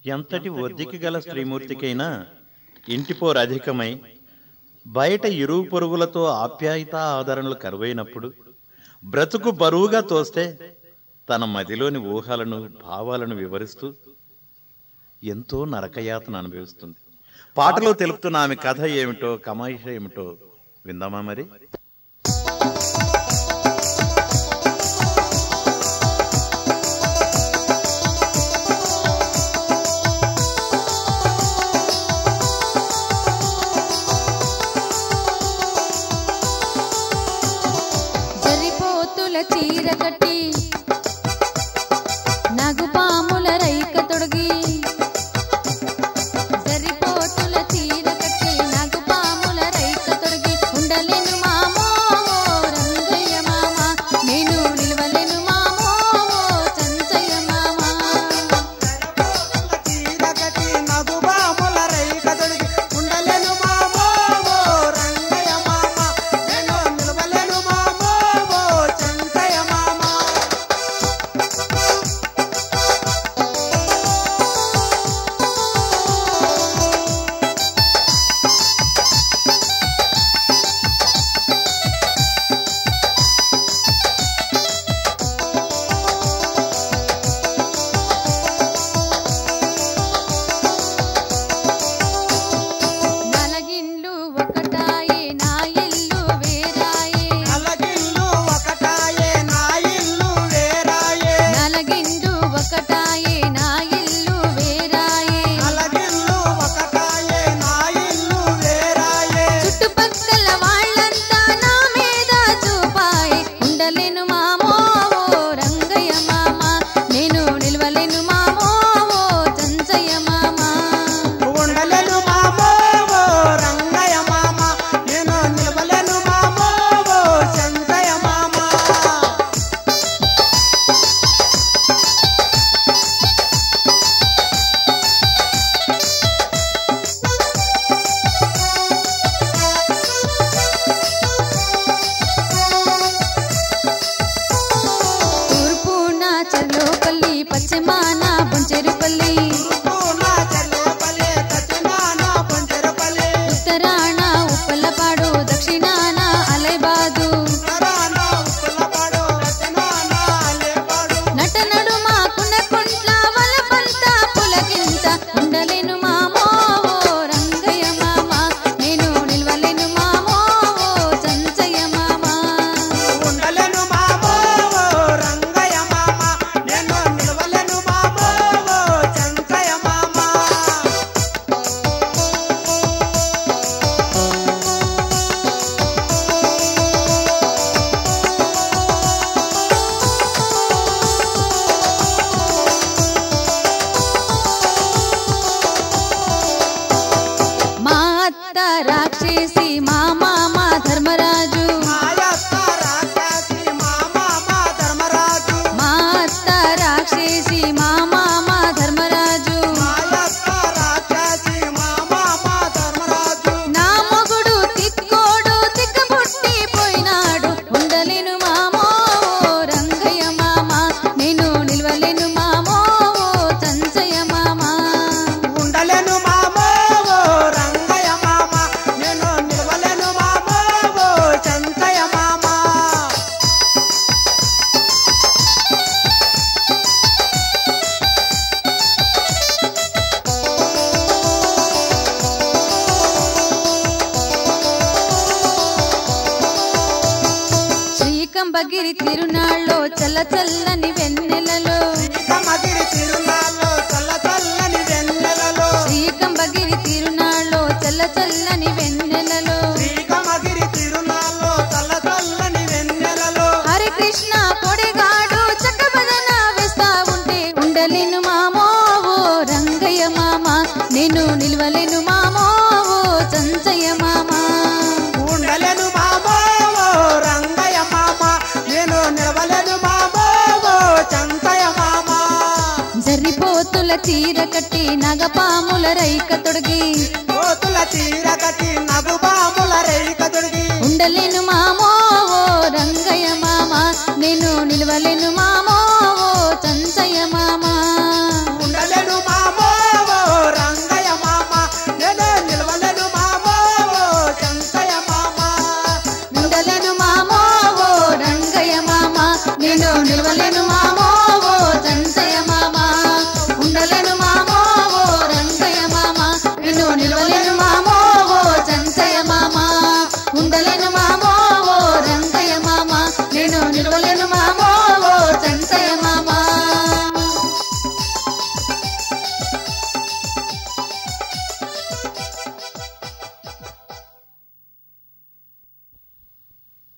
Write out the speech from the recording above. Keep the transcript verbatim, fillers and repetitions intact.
ఎంతటి ఒద్దికి గల స్త్రీమూర్తికైనా ఇంటిపోరు అధికమై బయట ఇరుగు పొరుగులతో ఆప్యాయత ఆదరణలు కరువైనప్పుడు బ్రతుకు బరువుగా తోస్తే తన మదిలోని ఊహలను భావాలను వివరిస్తూ ఎంతో నరకయాతన అనుభవిస్తుంది. పాటలో తెలుపుతున్న ఆమె కథ ఏమిటో కమాయిష ఏమిటో విందామా మరి? చీర కట్టి నగుపాముల రైక తొడిగి జరిపోతుల చీర కట్టి నగుపాముల రైక తొడిగి ఉండలేను మామో రంగయ్య మామ నేను నిలవలేను మామో చంచయ్య మామ చీర కట్టి నగుపాముల రైక తొడిగి ఉండలేను మామో రంగయ్య మామ నేను నిలవలేను మామో పశ్చిమాన బొంచెరుపల్లి ఉత్తరాన ఉప్పలపాడు దక్షిణాన అలైబాదు నట నడుమ కునకుంట్ల వలపంత పులకింత ఉండలేను మామో రంగయ్య మామ నేను నిలవలేను మామో చంచయ్య మామ ఉండలేను మామో రంగయ్య మామ నేను నిలవలేను మామో చంచయ్య మామ మా అత్త రాక్షసి మా మామ ధర్మరాజు మాయత్త రాక్షసి మా మామ ధర్మరాజు మా అత్త రాక్షసి మా మామ ధర్మరాజు మాయత్త రాక్షసి మా మామ ధర్మరాజు నా మొగుడు తిక్కోడు తిక్కబుట్టి పోయినాడు ఉండలేను మామో రంగయ్య మామ నేను నిలవలేను మామో చంచయ్య మామ ఉండలేను మామో రంగయ్య మామ నేను నిలవలేను మామో చంచయ్య మామ శ్రీకంబగిరి తిరునాళ్ళలో చల్ల చల్లని వెన్నెలలో శ్రీకంబగిరి తిరునాళ్ళలో చల్ల చల్లని వెన్నెలలో శ్రీకంబగిరి తిరునాళ్ళలో చల్ల చల్లని వెన్నెలలో శ్రీకంబగిరి తిరునాళ్ళలో చల్ల చల్లని వెన్నెలలో హరే కృష్ణ పొడిగాడు చక్కబదన వేస్తా ఉంటే ఉండలేను మామో రంగయ్య మామ నేను నిలవలేను మామో చంచయ్య మామ ఉండలేను మామో రంగయ్య మామ నేను నిలవలేను మామో చంచయ్య మామ జరిపోతుల చీర కట్టి నగపాముల రైక తొడిగి కోతుల చీర కట్టి నగుబాముల రేఖ తొడిగి ఉండలేను మామో